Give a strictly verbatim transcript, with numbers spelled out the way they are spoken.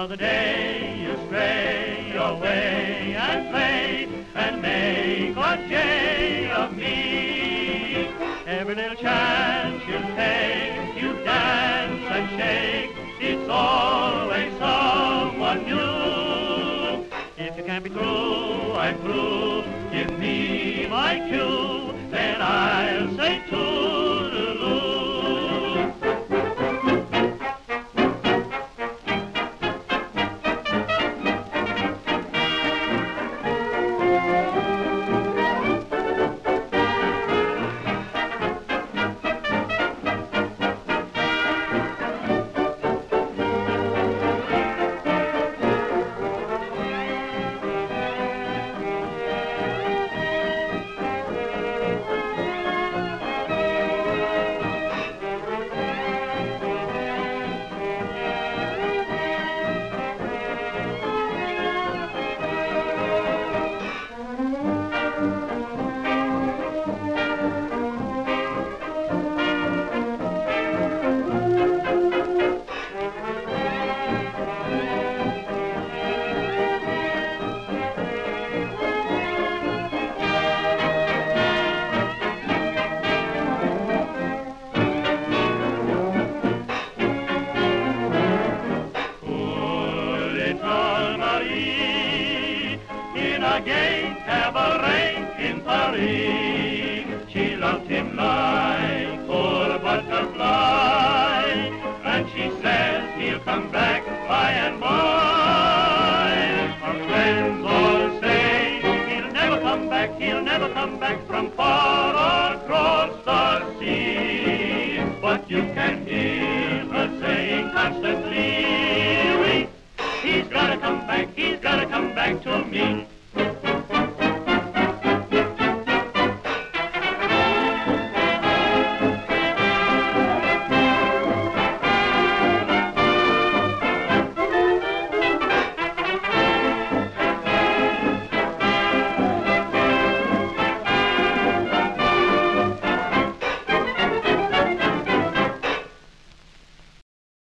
Another day you stray away and play and make a jay of me. Every little chance you take, you dance and shake. It's always someone new. If you can't be true, I'm through. Give me my cue, then I'll say toodaloo. In a gay cabaret in Paris, she loved him like poor butterfly, and she says he'll come back by and by. Her friends all say he'll never come back, he'll never come back from